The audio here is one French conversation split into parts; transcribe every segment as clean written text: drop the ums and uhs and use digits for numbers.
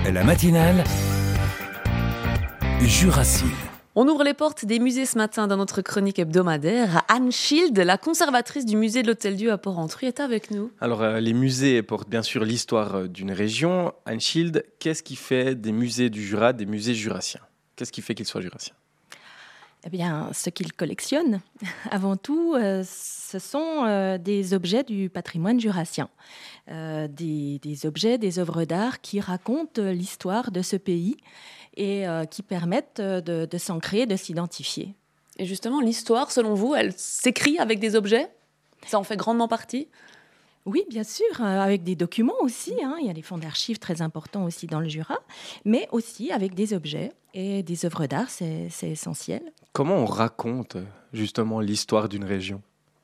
La matinale Jurassile. On ouvre les portes des musées ce matin dans notre chronique hebdomadaire. Anne Schild, la conservatrice du musée de l'Hôtel-Dieu à Porrentruy, est avec nous. Alors, les musées portent bien sûr l'histoire d'une région. Anne Schild, qu'est-ce qui fait des musées du Jura des musées jurassiens ? Qu'est-ce qui fait qu'ils soient jurassiens ? Eh bien, ce qu'ils collectionnent, avant tout, ce sont des objets du patrimoine jurassien. Des objets, des œuvres d'art qui racontent l'histoire de ce pays et qui permettent de s'ancrer, de s'identifier. Et justement, l'histoire, selon vous, elle s'écrit avec des objets ? Ça en fait grandement partie ? Oui, bien sûr, avec des documents aussi. Il y a des fonds d'archives très importants aussi dans le Jura, mais aussi avec des objets et des œuvres d'art, c'est essentiel. Comment on raconte justement l'histoire d'une région ?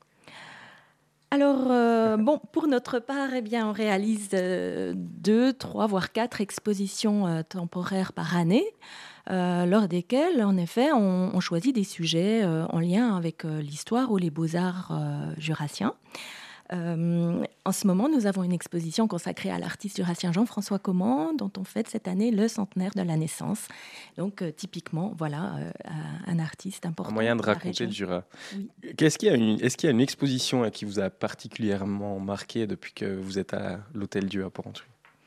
Alors, pour notre part, on réalise 2, 3, voire 4 expositions temporaires par année, lors desquelles, en effet, on choisit des sujets en lien avec l'histoire ou les beaux-arts jurassiens. En ce moment, nous avons une exposition consacrée à l'artiste jurassien Jean-François Comment, dont on fête cette année le centenaire de la naissance. Donc, typiquement, voilà, un artiste important. Un moyen de raconter le Jura. Oui. Est-ce qu'il y a une exposition qui vous a particulièrement marqué depuis que vous êtes à l'Hôtel-Dieu à Porrentruy ?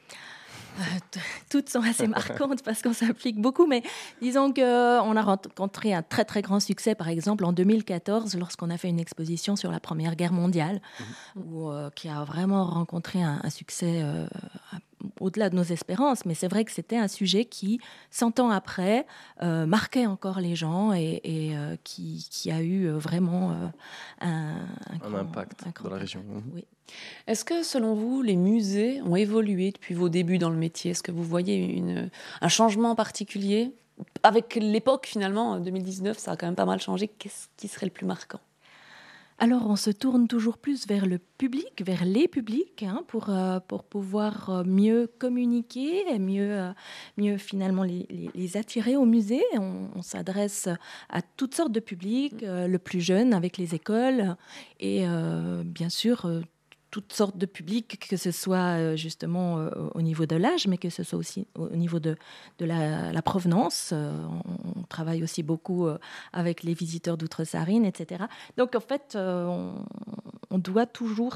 Toutes sont assez marquantes parce qu'on s'implique beaucoup, mais disons qu'on a rencontré un très très grand succès, par exemple en 2014, lorsqu'on a fait une exposition sur la Première Guerre mondiale, qui a vraiment rencontré un succès au-delà de nos espérances. Mais c'est vrai que c'était un sujet qui, 100 ans après, marquait encore les gens et qui a eu vraiment un impact dans la région. Oui. Est-ce que, selon vous, les musées ont évolué depuis vos débuts dans le métier ? Est-ce que vous voyez un changement particulier ? Avec l'époque, finalement, 2019, ça a quand même pas mal changé. Qu'est-ce qui serait le plus marquant ? Alors, on se tourne toujours plus vers le public, vers les publics, pour pouvoir mieux communiquer et mieux finalement les attirer au musée. On s'adresse à toutes sortes de publics, le plus jeune avec les écoles et bien sûr toutes sortes de publics, que ce soit justement au niveau de l'âge, mais que ce soit aussi au niveau de la provenance. On travaille aussi beaucoup avec les visiteurs d'Outre-Sarine, etc. Donc, en fait, on doit toujours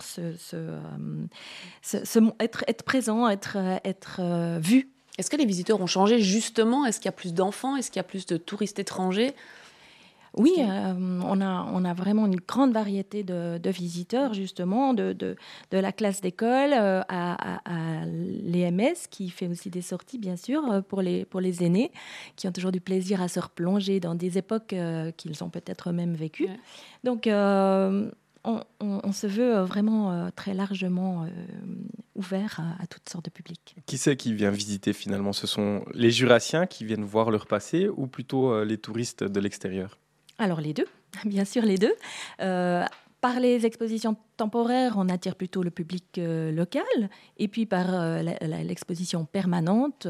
être présent, être vu. Est-ce que les visiteurs ont changé, justement ? Est-ce qu'il y a plus d'enfants ? Est-ce qu'il y a plus de touristes étrangers ? Oui, on a vraiment une grande variété de visiteurs, justement, de la classe d'école à l'EMS, qui fait aussi des sorties, bien sûr, pour les aînés, qui ont toujours du plaisir à se replonger dans des époques qu'ils ont peut-être eux-mêmes vécues. Ouais. Donc, on se veut vraiment très largement ouvert à toutes sortes de publics. Qui c'est qui vient visiter finalement ? Ce sont les Jurassiens qui viennent voir leur passé ou plutôt les touristes de l'extérieur ? Alors les deux, bien sûr les deux. Par les expositions temporaires, on attire plutôt le public local. Et puis par l'exposition permanente,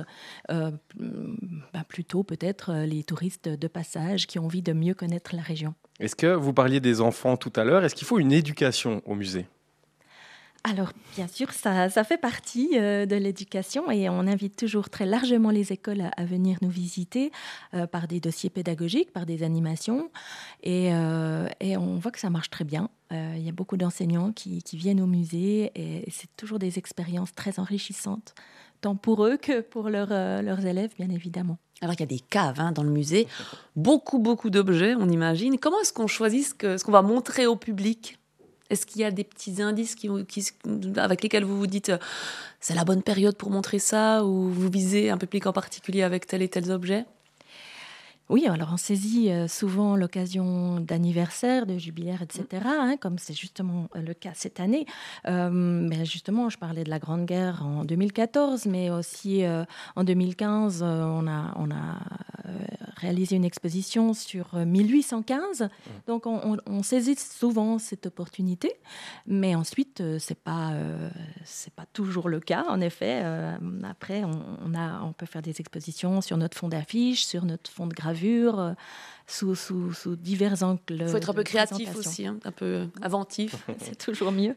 plutôt peut-être les touristes de passage qui ont envie de mieux connaître la région. Est-ce que vous parliez des enfants tout à l'heure ? Est-ce qu'il faut une éducation au musée ? Alors, bien sûr, ça fait partie de l'éducation et on invite toujours très largement les écoles à venir nous visiter par des dossiers pédagogiques, par des animations et on voit que ça marche très bien. Il y a beaucoup d'enseignants qui viennent au musée et c'est toujours des expériences très enrichissantes, tant pour eux que pour leurs élèves, bien évidemment. Alors, il y a des caves dans le musée, beaucoup d'objets, on imagine. Comment est-ce qu'on choisit ce qu'on va montrer au public ? Est-ce qu'il y a des petits indices avec lesquels vous vous dites c'est la bonne période pour montrer ça, ou vous visez un public en particulier avec tel et tel objet ? Oui, alors on saisit souvent l'occasion d'anniversaire, de jubilaire, etc., comme c'est justement le cas cette année. Mais justement, je parlais de la Grande Guerre en 2014, mais aussi en 2015, on a réalisé une exposition sur 1815. Donc on saisit souvent cette opportunité, mais ensuite, c'est pas toujours le cas, en effet. Après, on peut faire des expositions sur notre fond d'affiches, sur notre fond de gravure, sous divers angles. Il faut être un peu créatif aussi, un peu inventif. C'est toujours mieux.